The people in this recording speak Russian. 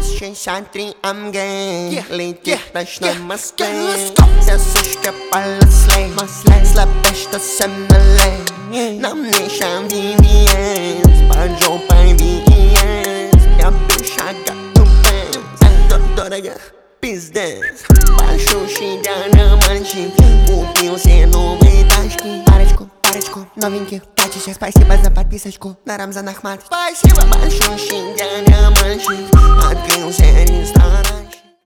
63 АМГ летит в ночном Москве. Все сушки полослей, слабее, что со мной. На мне ща VVS, под жопой VVS. Я бешага тупец, дорого, пиздец. Большущий диамантчик, купил все новые тачки. Парочку новеньких тачек. Спасибо за подписочку на Рамзан Ахмат. Спасибо. Большущий диамантчик, открылся ресторан.